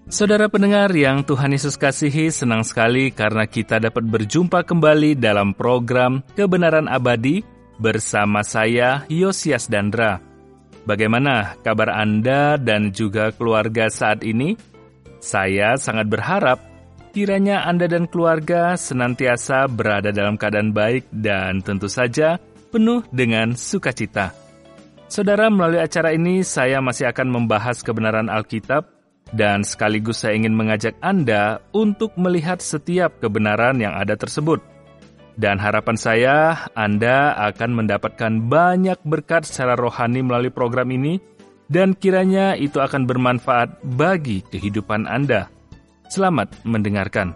Saudara pendengar yang Tuhan Yesus kasihi, senang sekali karena kita dapat berjumpa kembali dalam program Kebenaran Abadi bersama saya, Yosias Dandra. Bagaimana kabar Anda dan juga keluarga saat ini? Saya sangat berharap kiranya Anda dan keluarga senantiasa berada dalam keadaan baik dan tentu saja penuh dengan sukacita. Saudara, melalui acara ini saya masih akan membahas kebenaran Alkitab, dan sekaligus saya ingin mengajak Anda untuk melihat setiap kebenaran yang ada tersebut. Dan harapan saya, Anda akan mendapatkan banyak berkat secara rohani melalui program ini, dan kiranya itu akan bermanfaat bagi kehidupan Anda. Selamat mendengarkan.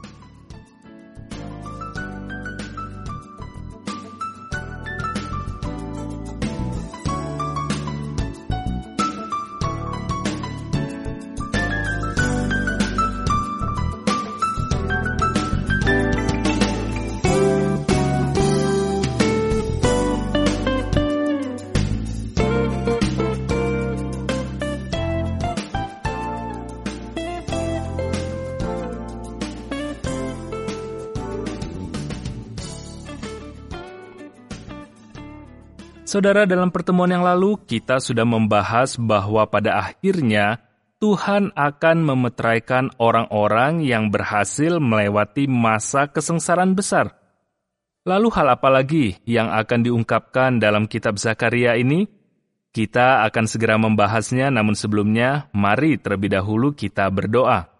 Saudara, dalam pertemuan yang lalu kita sudah membahas bahwa pada akhirnya Tuhan akan memeteraikan orang-orang yang berhasil melewati masa kesengsaraan besar. Lalu hal apa lagi yang akan diungkapkan dalam kitab Zakaria ini? Kita akan segera membahasnya, namun sebelumnya mari terlebih dahulu kita berdoa.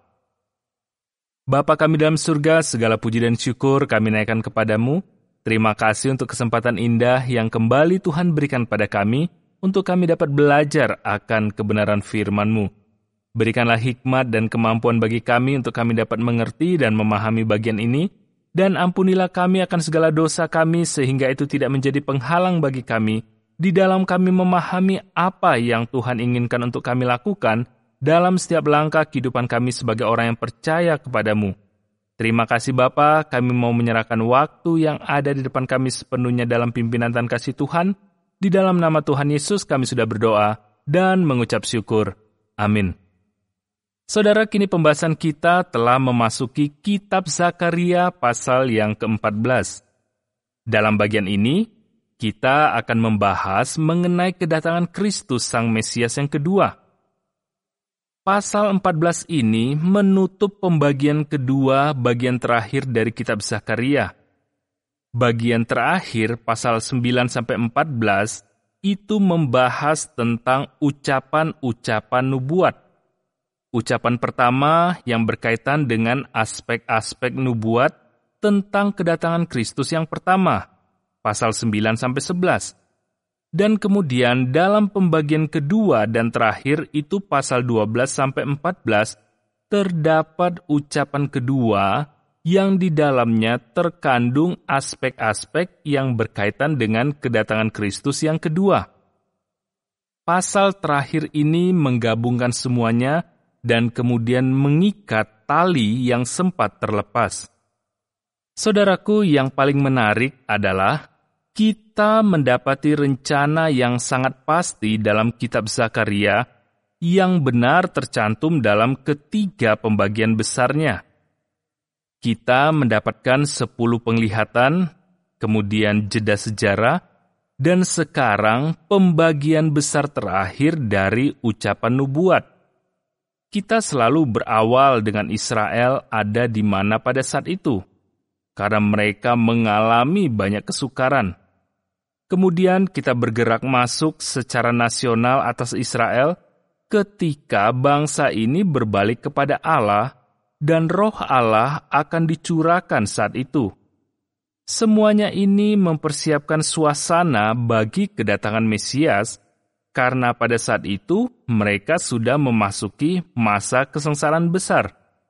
Bapa kami dalam surga, segala puji dan syukur kami naikkan kepadamu. Terima kasih untuk kesempatan indah yang kembali Tuhan berikan pada kami untuk kami dapat belajar akan kebenaran firman-Mu. Berikanlah hikmat dan kemampuan bagi kami untuk kami dapat mengerti dan memahami bagian ini, dan ampunilah kami akan segala dosa kami sehingga itu tidak menjadi penghalang bagi kami di dalam kami memahami apa yang Tuhan inginkan untuk kami lakukan dalam setiap langkah kehidupan kami sebagai orang yang percaya kepada-Mu. Terima kasih Bapa, kami mau menyerahkan waktu yang ada di depan kami sepenuhnya dalam pimpinan dan kasih Tuhan. Di dalam nama Tuhan Yesus kami sudah berdoa dan mengucap syukur. Amin. Saudara, kini pembahasan kita telah memasuki kitab Zakaria pasal yang ke-14. Dalam bagian ini, kita akan membahas mengenai kedatangan Kristus Sang Mesias yang kedua. Pasal 14 ini menutup pembagian kedua bagian terakhir dari kitab Zakaria. Bagian terakhir, pasal 9-14, itu membahas tentang ucapan-ucapan nubuat. Ucapan pertama yang berkaitan dengan aspek-aspek nubuat tentang kedatangan Kristus yang pertama, pasal 9-11. Dan kemudian dalam pembagian kedua dan terakhir itu pasal 12-14 terdapat ucapan kedua yang di dalamnya terkandung aspek-aspek yang berkaitan dengan kedatangan Kristus yang kedua. Pasal terakhir ini menggabungkan semuanya dan kemudian mengikat tali yang sempat terlepas. Saudaraku, yang paling menarik adalah kita mendapati rencana yang sangat pasti dalam kitab Zakaria yang benar tercantum dalam ketiga pembagian besarnya. Kita mendapatkan 10 penglihatan, kemudian jeda sejarah, dan sekarang pembagian besar terakhir dari ucapan nubuat. Kita selalu berawal dengan Israel ada di mana pada saat itu, karena mereka mengalami banyak kesukaran. Kemudian kita bergerak masuk secara nasional atas Israel ketika bangsa ini berbalik kepada Allah dan roh Allah akan dicurahkan saat itu. Semuanya ini mempersiapkan suasana bagi kedatangan Mesias karena pada saat itu mereka sudah memasuki masa kesengsaraan besar.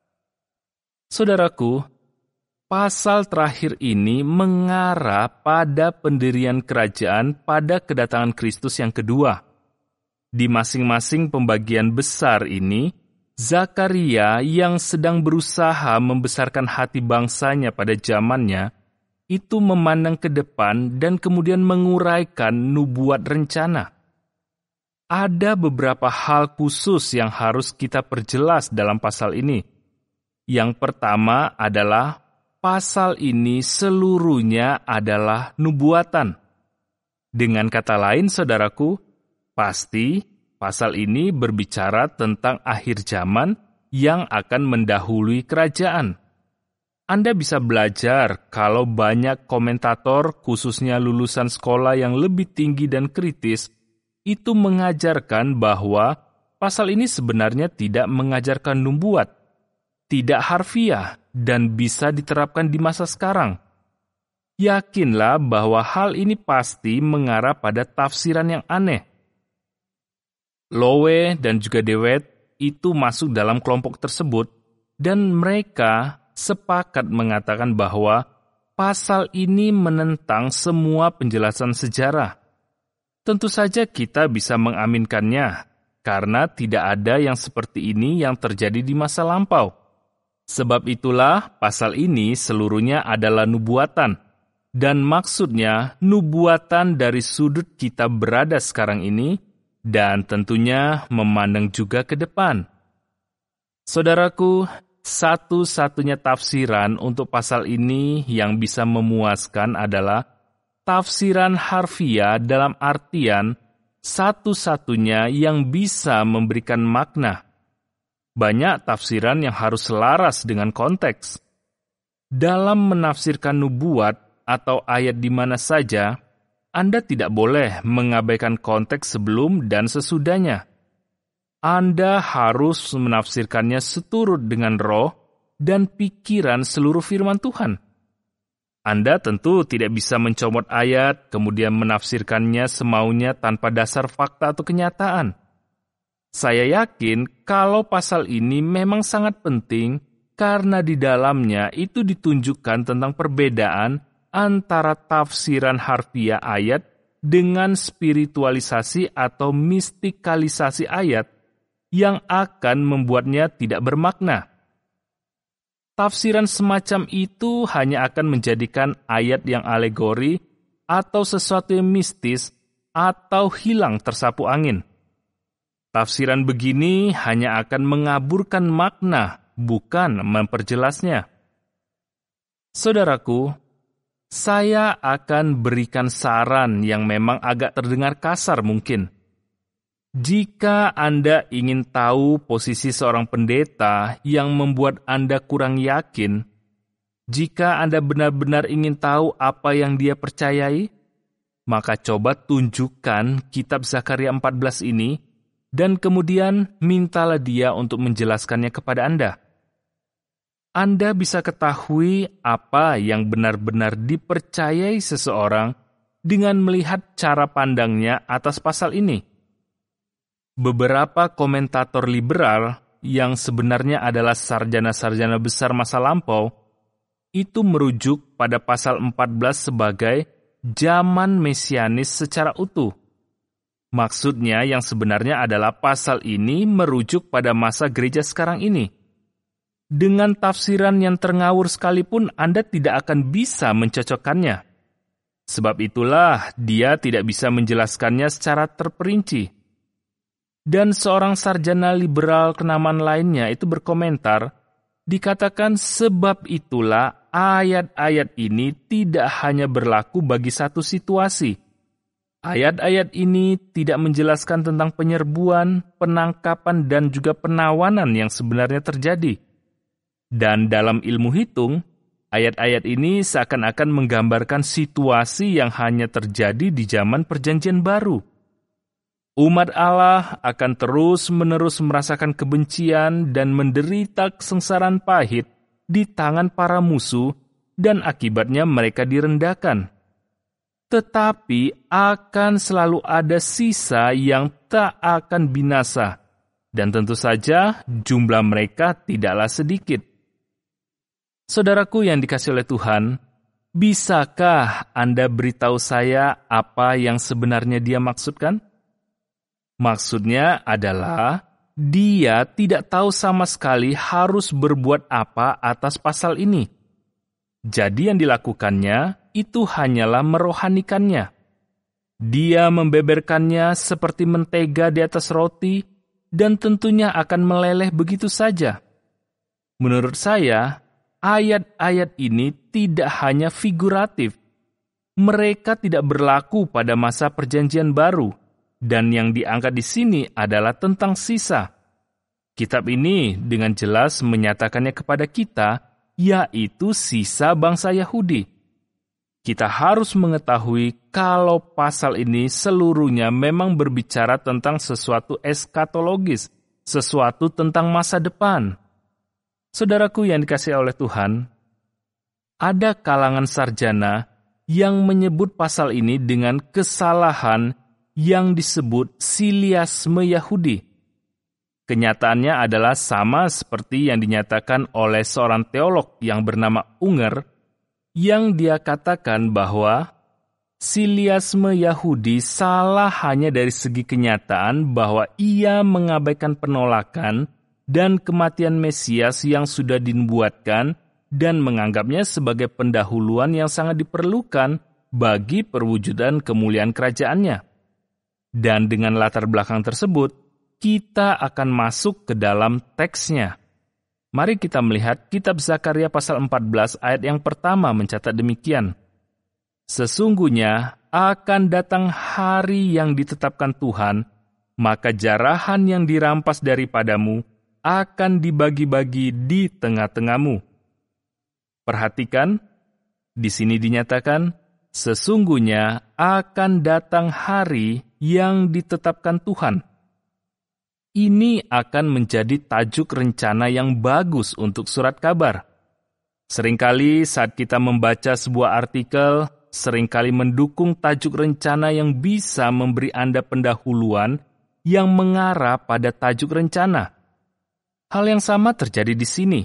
Saudaraku, pasal terakhir ini mengarah pada pendirian kerajaan pada kedatangan Kristus yang kedua. Di masing-masing pembagian besar ini, Zakaria yang sedang berusaha membesarkan hati bangsanya pada zamannya, itu memandang ke depan dan kemudian menguraikan nubuat rencana. ada beberapa hal khusus yang harus kita perjelas dalam pasal ini. Yang pertama adalah pasal ini seluruhnya adalah nubuatan. Dengan kata lain, saudaraku, pasti pasal ini berbicara tentang akhir zaman yang akan mendahului kerajaan. Anda bisa belajar kalau banyak komentator, khususnya lulusan sekolah yang lebih tinggi dan kritis, itu mengajarkan bahwa pasal ini sebenarnya tidak mengajarkan nubuat, tidak harfiah, dan bisa diterapkan di masa sekarang. Yakinlah bahwa hal ini pasti mengarah pada tafsiran yang aneh. Lowe dan juga DeWitt itu masuk dalam kelompok tersebut, dan mereka sepakat mengatakan bahwa pasal ini menentang semua penjelasan sejarah. Tentu saja kita bisa mengaminkannya, karena tidak ada yang seperti ini yang terjadi di masa lampau. Sebab itulah pasal ini seluruhnya adalah nubuatan, dan maksudnya nubuatan dari sudut kita berada sekarang ini, dan tentunya memandang juga ke depan. Saudaraku, satu-satunya tafsiran untuk pasal ini yang bisa memuaskan adalah tafsiran harfiah dalam artian satu-satunya yang bisa memberikan makna. Banyak tafsiran yang harus selaras dengan konteks. Dalam menafsirkan nubuat atau ayat di mana saja, Anda tidak boleh mengabaikan konteks sebelum dan sesudahnya. Anda harus menafsirkannya seturut dengan roh dan pikiran seluruh firman Tuhan. Anda tentu tidak bisa mencomot ayat, kemudian menafsirkannya semaunya tanpa dasar fakta atau kenyataan. Saya yakin kalau pasal ini memang sangat penting karena di dalamnya itu ditunjukkan tentang perbedaan antara tafsiran harfiah ayat dengan spiritualisasi atau mistikalisasi ayat yang akan membuatnya tidak bermakna. Tafsiran semacam itu hanya akan menjadikan ayat yang alegori atau sesuatu yang mistis atau hilang tersapu angin. Tafsiran begini hanya akan mengaburkan makna, bukan memperjelasnya. Saudaraku, saya akan berikan saran yang memang agak terdengar kasar mungkin. Jika Anda ingin tahu posisi seorang pendeta yang membuat Anda kurang yakin, jika Anda benar-benar ingin tahu apa yang dia percayai, maka coba tunjukkan kitab Zakaria 14 ini, dan kemudian mintalah dia untuk menjelaskannya kepada Anda. Anda bisa ketahui apa yang benar-benar dipercayai seseorang dengan melihat cara pandangnya atas pasal ini. Beberapa komentator liberal yang sebenarnya adalah sarjana-sarjana besar masa lampau, itu merujuk pada pasal 14 sebagai zaman mesianis secara utuh. Maksudnya yang sebenarnya adalah pasal ini merujuk pada masa gereja sekarang ini. Dengan tafsiran yang terngawur sekalipun Anda tidak akan bisa mencocokkannya. Sebab itulah dia tidak bisa menjelaskannya secara terperinci. Dan seorang sarjana liberal kenamaan lainnya itu berkomentar, dikatakan sebab itulah ayat-ayat ini tidak hanya berlaku bagi satu situasi. Ayat-ayat ini tidak menjelaskan tentang penyerbuan, penangkapan, dan juga penawanan yang sebenarnya terjadi. Dan dalam ilmu hitung, ayat-ayat ini seakan-akan menggambarkan situasi yang hanya terjadi di zaman Perjanjian Baru. Umat Allah akan terus-menerus merasakan kebencian dan menderita kesengsaraan pahit di tangan para musuh, dan akibatnya mereka direndahkan. Tetapi akan selalu ada sisa yang tak akan binasa, dan tentu saja jumlah mereka tidaklah sedikit. Saudaraku yang dikasihi oleh Tuhan, bisakah Anda beritahu saya apa yang sebenarnya dia maksudkan? Maksudnya adalah dia tidak tahu sama sekali harus berbuat apa atas pasal ini. Jadi yang dilakukannya itu hanyalah merohanikannya. Dia membeberkannya seperti mentega di atas roti, dan tentunya akan meleleh begitu saja. Menurut saya, ayat-ayat ini tidak hanya figuratif. Mereka tidak berlaku pada masa Perjanjian Baru, dan yang diangkat di sini adalah tentang sisa. Kitab ini dengan jelas menyatakannya kepada kita, yaitu sisa bangsa Yahudi. Kita harus mengetahui kalau pasal ini seluruhnya memang berbicara tentang sesuatu eskatologis, sesuatu tentang masa depan. Saudaraku yang dikasihi oleh Tuhan, ada kalangan sarjana yang menyebut pasal ini dengan kesalahan yang disebut siliasme Yahudi. Kenyataannya adalah sama seperti yang dinyatakan oleh seorang teolog yang bernama Unger, yang dia katakan bahwa siliasme Yahudi salah hanya dari segi kenyataan bahwa ia mengabaikan penolakan dan kematian Mesias yang sudah dinubuatkan dan menganggapnya sebagai pendahuluan yang sangat diperlukan bagi perwujudan kemuliaan kerajaannya. Dan dengan latar belakang tersebut, kita akan masuk ke dalam teksnya. Mari kita melihat kitab Zakaria pasal 14 ayat yang pertama mencatat demikian. Sesungguhnya akan datang hari yang ditetapkan Tuhan, maka jarahan yang dirampas daripadamu akan dibagi-bagi di tengah-tengahmu. Perhatikan, di sini dinyatakan, sesungguhnya akan datang hari yang ditetapkan Tuhan. Ini akan menjadi tajuk rencana yang bagus untuk surat kabar. Seringkali saat kita membaca sebuah artikel, seringkali mendukung tajuk rencana yang bisa memberi Anda pendahuluan yang mengarah pada tajuk rencana. Hal yang sama terjadi di sini.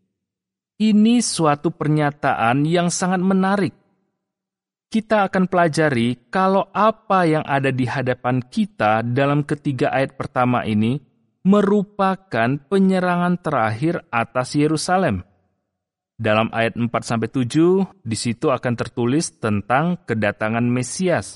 Ini suatu pernyataan yang sangat menarik. Kita akan pelajari kalau apa yang ada di hadapan kita dalam ketiga ayat pertama ini merupakan penyerangan terakhir atas Yerusalem. Dalam ayat 4-7, di situ akan tertulis tentang kedatangan Mesias.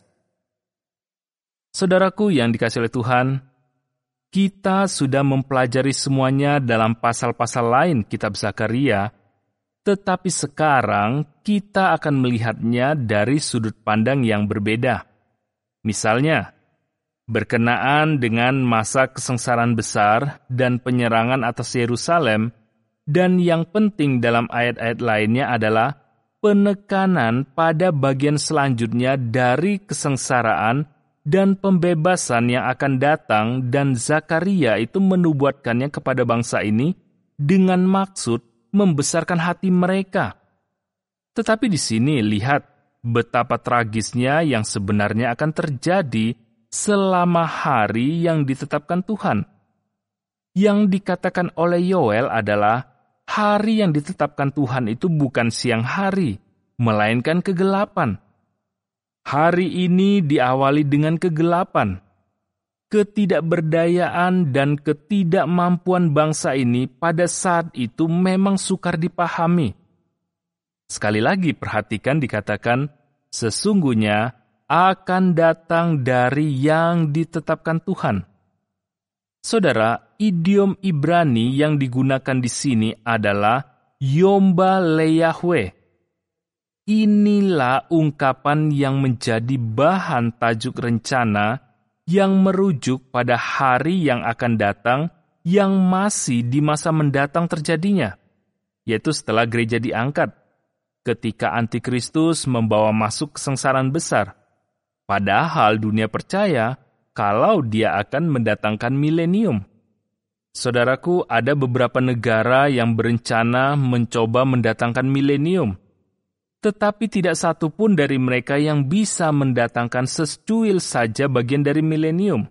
Saudaraku yang dikasihi oleh Tuhan, kita sudah mempelajari semuanya dalam pasal-pasal lain kitab Zakaria, tetapi sekarang kita akan melihatnya dari sudut pandang yang berbeda. Misalnya, berkenaan dengan masa kesengsaraan besar dan penyerangan atas Yerusalem, dan yang penting dalam ayat-ayat lainnya adalah penekanan pada bagian selanjutnya dari kesengsaraan dan pembebasan yang akan datang, dan Zakaria itu menubuatkannya kepada bangsa ini dengan maksud membesarkan hati mereka. Tetapi di sini lihat betapa tragisnya yang sebenarnya akan terjadi selama hari yang ditetapkan Tuhan. Yang dikatakan oleh Yoel adalah hari yang ditetapkan Tuhan itu bukan siang hari, melainkan kegelapan. Hari ini diawali dengan kegelapan. Ketidakberdayaan dan ketidakmampuan bangsa ini pada saat itu memang sukar dipahami. Sekali lagi perhatikan dikatakan, sesungguhnya akan datang dari yang ditetapkan Tuhan. Saudara, idiom Ibrani yang digunakan di sini adalah Yomba Le-Yahweh. Inilah ungkapan yang menjadi bahan tajuk rencana yang merujuk pada hari yang akan datang yang masih di masa mendatang terjadinya, yaitu setelah gereja diangkat, ketika Antikristus membawa masuk kesengsaraan besar. Padahal dunia percaya kalau dia akan mendatangkan milenium. Saudaraku, ada beberapa negara yang berencana mencoba mendatangkan milenium, tetapi tidak satu pun dari mereka yang bisa mendatangkan secuil saja bagian dari milenium.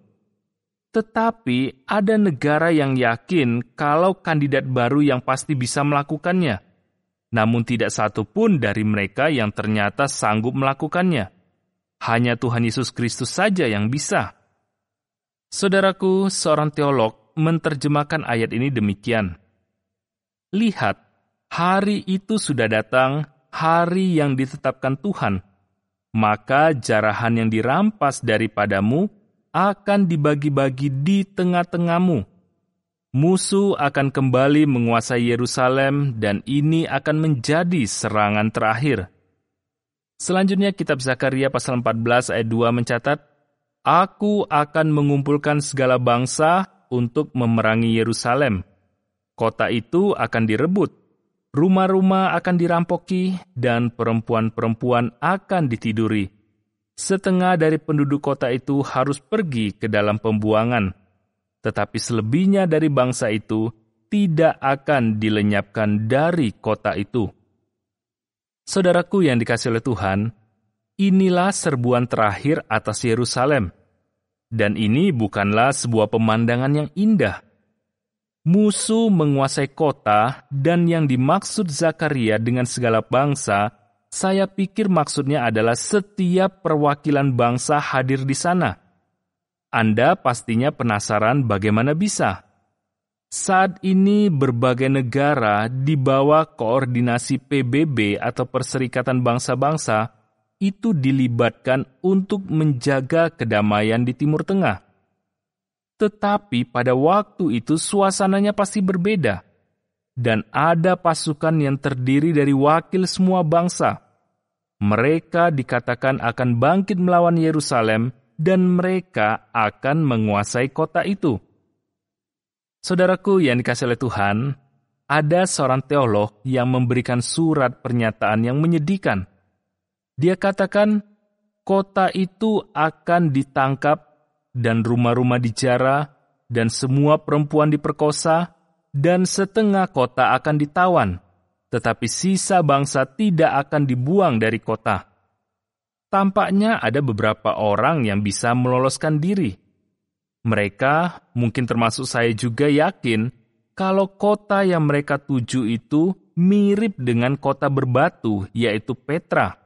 Tetapi ada negara yang yakin kalau kandidat baru yang pasti bisa melakukannya. Namun tidak satu pun dari mereka yang ternyata sanggup melakukannya. Hanya Tuhan Yesus Kristus saja yang bisa. Saudaraku, seorang teolog menerjemahkan ayat ini demikian. Lihat, hari itu sudah datang, hari yang ditetapkan Tuhan. maka jarahan yang dirampas daripadamu akan dibagi-bagi di tengah-tengahmu. Musuh akan kembali menguasai Yerusalem dan ini akan menjadi serangan terakhir. Selanjutnya kitab Zakaria pasal 14 ayat 2 mencatat, Aku akan mengumpulkan segala bangsa untuk memerangi Yerusalem. Kota itu akan direbut, rumah-rumah akan dirampoki, dan perempuan-perempuan akan ditiduri. Setengah dari penduduk kota itu harus pergi ke dalam pembuangan, tetapi selebihnya dari bangsa itu tidak akan dilenyapkan dari kota itu. Saudaraku yang dikasihi oleh Tuhan, inilah serbuan terakhir atas Yerusalem. Dan ini bukanlah sebuah pemandangan yang indah. Musuh menguasai kota, dan yang dimaksud Zakaria dengan segala bangsa, saya pikir maksudnya adalah setiap perwakilan bangsa hadir di sana. Anda pastinya penasaran bagaimana bisa. Saat ini berbagai negara di bawah koordinasi PBB atau Perserikatan Bangsa-Bangsa itu dilibatkan untuk menjaga kedamaian di Timur Tengah. Tetapi pada waktu itu suasananya pasti berbeda. Dan ada pasukan yang terdiri dari wakil semua bangsa. Mereka dikatakan akan bangkit melawan Yerusalem dan mereka akan menguasai kota itu. Saudaraku yang dikasihi oleh Tuhan, ada seorang teolog yang memberikan surat pernyataan yang menyedihkan. Dia katakan, kota itu akan ditangkap dan rumah-rumah dijara, dan semua perempuan diperkosa, dan setengah kota akan ditawan, tetapi sisa bangsa tidak akan dibuang dari kota. Tampaknya ada beberapa orang yang bisa meloloskan diri. Mereka, mungkin termasuk saya juga yakin, kalau kota yang mereka tuju itu mirip dengan kota berbatu, yaitu Petra.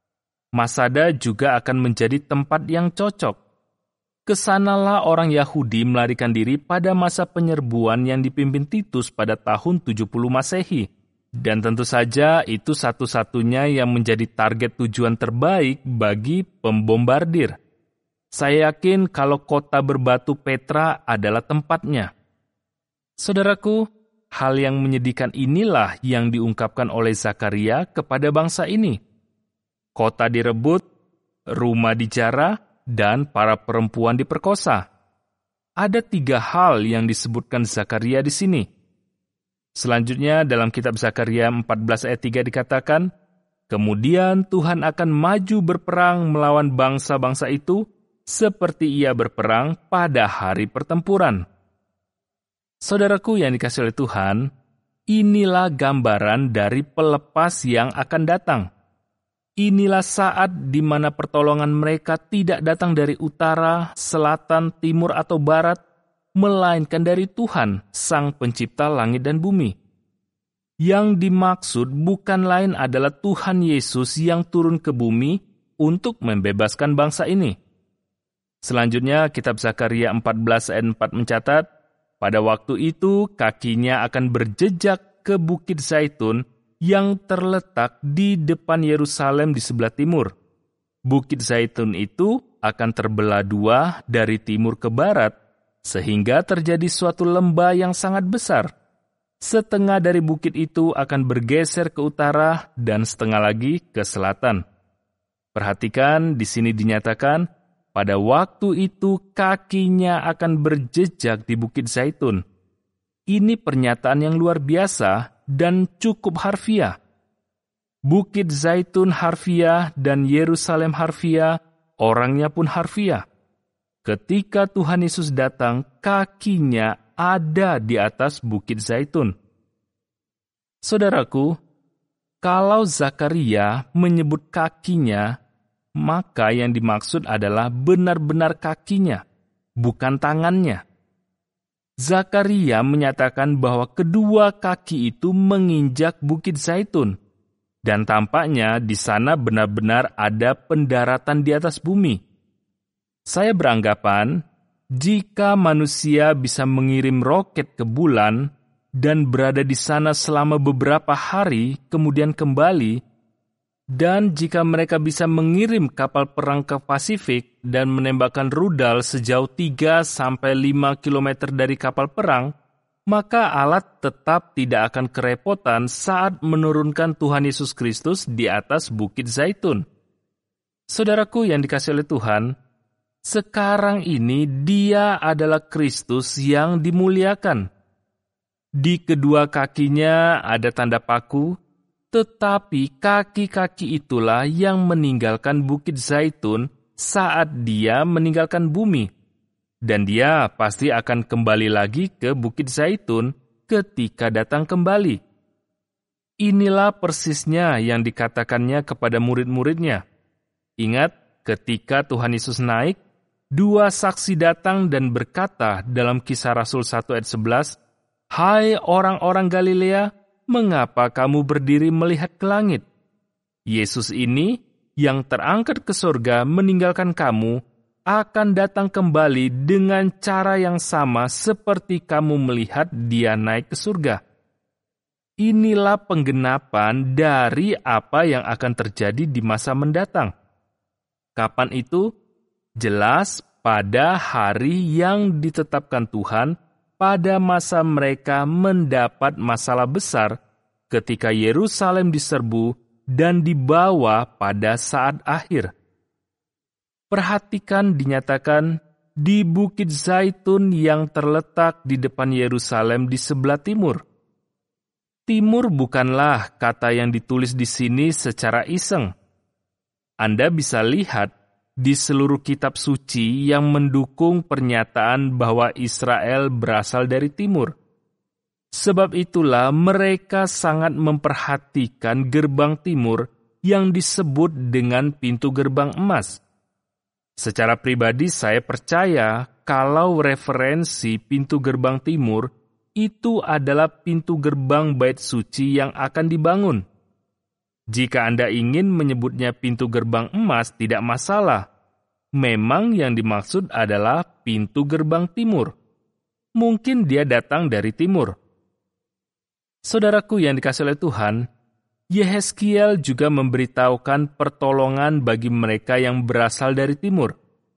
Masada juga akan menjadi tempat yang cocok. Kesanalah orang Yahudi melarikan diri pada masa penyerbuan yang dipimpin Titus pada tahun 70 Masehi. Dan tentu saja itu satu-satunya yang menjadi target tujuan terbaik bagi pembombardir. Saya yakin kalau kota berbatu Petra adalah tempatnya. Saudaraku, hal yang menyedihkan inilah yang diungkapkan oleh Zakaria kepada bangsa ini. Kota direbut, rumah dijara, dan para perempuan diperkosa. Ada 3 hal yang disebutkan Zakaria di sini. Selanjutnya dalam kitab Zakaria 14 ayat 3 dikatakan, Kemudian Tuhan akan maju berperang melawan bangsa-bangsa itu, seperti ia berperang pada hari pertempuran. Saudaraku yang dikasihi oleh Tuhan, inilah gambaran dari pelepas yang akan datang. Inilah saat di mana pertolongan mereka tidak datang dari utara, selatan, timur, atau barat, melainkan dari Tuhan, Sang Pencipta langit dan bumi. Yang dimaksud bukan lain adalah Tuhan Yesus yang turun ke bumi untuk membebaskan bangsa ini. Selanjutnya, kitab Zakaria 14 ayat 4 mencatat, pada waktu itu kakinya akan berjejak ke Bukit Zaitun yang terletak di depan Yerusalem di sebelah timur. Bukit Zaitun itu akan terbelah 2 dari timur ke barat, sehingga terjadi suatu lembah yang sangat besar. Setengah dari bukit itu akan bergeser ke utara dan setengah lagi ke selatan. Perhatikan, di sini dinyatakan, pada waktu itu kakinya akan berjejak di Bukit Zaitun. Ini pernyataan yang luar biasa dan cukup harfiah. Bukit Zaitun harfiah dan Yerusalem harfiah, orangnya pun harfiah. Ketika Tuhan Yesus datang, kakinya ada di atas Bukit Zaitun. Saudaraku, kalau Zakaria menyebut kakinya, maka yang dimaksud adalah benar-benar kakinya, bukan tangannya. Zakaria menyatakan bahwa kedua kaki itu menginjak Bukit Zaitun, dan tampaknya di sana benar-benar ada pendaratan di atas bumi. Saya beranggapan, jika manusia bisa mengirim roket ke bulan dan berada di sana selama beberapa hari, kemudian kembali, Dan jika mereka bisa mengirim kapal perang ke Pasifik dan menembakkan rudal sejauh 3-5 kilometer dari kapal perang, maka alat tetap tidak akan kerepotan saat menurunkan Tuhan Yesus Kristus di atas Bukit Zaitun. Saudaraku yang dikasihi oleh Tuhan, sekarang ini Dia adalah Kristus yang dimuliakan. Di kedua kakinya ada tanda paku, tetapi kaki-kaki itulah yang meninggalkan Bukit Zaitun saat Dia meninggalkan bumi. Dan Dia pasti akan kembali lagi ke Bukit Zaitun ketika datang kembali. Inilah persisnya yang dikatakannya kepada murid-muridnya. Ingat, ketika Tuhan Yesus naik, 2 saksi datang dan berkata dalam Kisah Rasul 1 ayat 11, "Hai orang-orang Galilea, mengapa kamu berdiri melihat ke langit? Yesus ini yang terangkat ke surga meninggalkan kamu akan datang kembali dengan cara yang sama seperti kamu melihat Dia naik ke surga." Inilah penggenapan dari apa yang akan terjadi di masa mendatang. Kapan itu? Jelas pada hari yang ditetapkan Tuhan pada masa mereka mendapat masalah besar ketika Yerusalem diserbu dan dibawa pada saat akhir. Perhatikan dinyatakan di Bukit Zaitun yang terletak di depan Yerusalem di sebelah timur. Timur bukanlah kata yang ditulis di sini secara iseng. Anda bisa lihat di seluruh kitab suci yang mendukung pernyataan bahwa Israel berasal dari timur. Sebab itulah mereka sangat memperhatikan gerbang timur yang disebut dengan pintu gerbang emas. Secara pribadi saya percaya kalau referensi pintu gerbang timur itu adalah pintu gerbang bait suci yang akan dibangun. Jika Anda ingin menyebutnya pintu gerbang emas, tidak masalah. Memang yang dimaksud adalah pintu gerbang timur. Mungkin dia datang dari timur. Saudaraku yang dikasihi oleh Tuhan, Yehezkiel juga memberitahukan pertolongan bagi mereka yang berasal dari timur.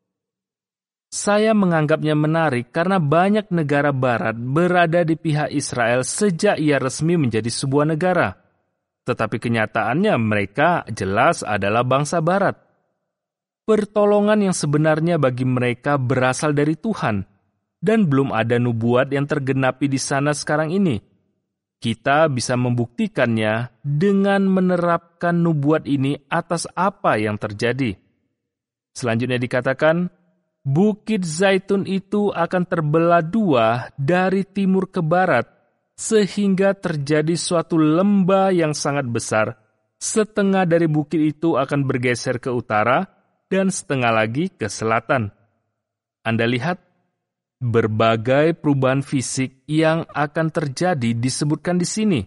Saya menganggapnya menarik karena banyak negara barat berada di pihak Israel sejak ia resmi menjadi sebuah negara. Tetapi kenyataannya mereka jelas adalah bangsa barat. Pertolongan yang sebenarnya bagi mereka berasal dari Tuhan, dan belum ada nubuat yang tergenapi di sana sekarang ini. Kita bisa membuktikannya dengan menerapkan nubuat ini atas apa yang terjadi. Selanjutnya dikatakan, Bukit Zaitun itu akan terbelah 2 dari timur ke barat, sehingga terjadi suatu lembah yang sangat besar. Setengah dari bukit itu akan bergeser ke utara, dan setengah lagi ke selatan. Anda lihat, berbagai perubahan fisik yang akan terjadi disebutkan di sini.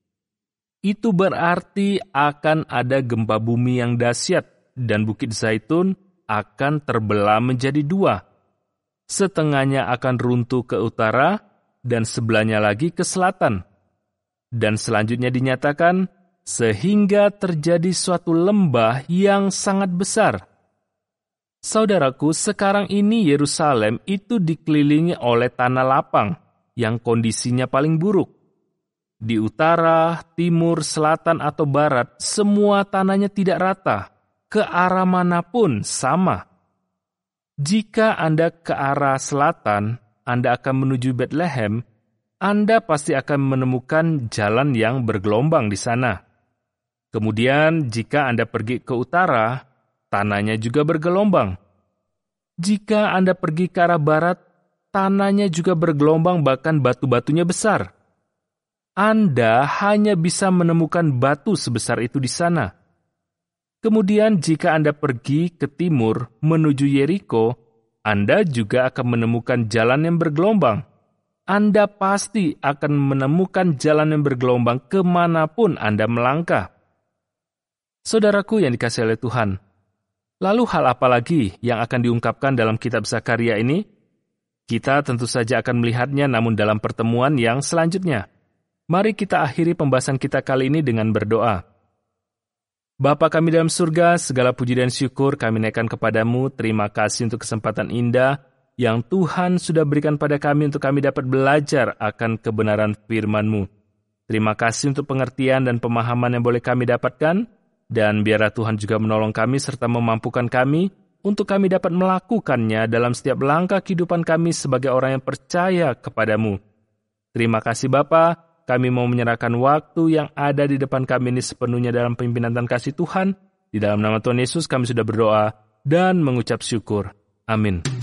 Itu berarti akan ada gempa bumi yang dahsyat, dan Bukit Zaitun akan terbelah menjadi 2. Setengahnya akan runtuh ke utara, dan sebelahnya lagi ke selatan. Dan selanjutnya dinyatakan, sehingga terjadi suatu lembah yang sangat besar. Saudaraku, sekarang ini Yerusalem itu dikelilingi oleh tanah lapang yang kondisinya paling buruk. Di utara, timur, selatan, atau barat, semua tanahnya tidak rata. Ke arah manapun sama. Jika Anda ke arah selatan, Anda akan menuju Bethlehem, Anda pasti akan menemukan jalan yang bergelombang di sana. Kemudian, jika Anda pergi ke utara, tanahnya juga bergelombang. Jika Anda pergi ke arah barat, tanahnya juga bergelombang, bahkan batu-batunya besar. Anda hanya bisa menemukan batu sebesar itu di sana. Kemudian, jika Anda pergi ke timur menuju Yeriko, Anda juga akan menemukan jalan yang bergelombang. Anda pasti akan menemukan jalan yang bergelombang kemanapun Anda melangkah. Saudaraku yang dikasihi oleh Tuhan, lalu hal apa lagi yang akan diungkapkan dalam kitab Zakaria ini? Kita tentu saja akan melihatnya namun dalam pertemuan yang selanjutnya. Mari kita akhiri pembahasan kita kali ini dengan berdoa. Bapa kami dalam surga, segala puji dan syukur kami naikkan kepadamu. Terima kasih untuk kesempatan indah yang Tuhan sudah berikan pada kami untuk kami dapat belajar akan kebenaran firman-Mu. Terima kasih untuk pengertian dan pemahaman yang boleh kami dapatkan, dan biarlah Tuhan juga menolong kami serta memampukan kami untuk kami dapat melakukannya dalam setiap langkah kehidupan kami sebagai orang yang percaya kepadamu. Terima kasih Bapa, kami mau menyerahkan waktu yang ada di depan kami ini sepenuhnya dalam pimpinan dan kasih Tuhan. Di dalam nama Tuhan Yesus kami sudah berdoa dan mengucap syukur. Amin.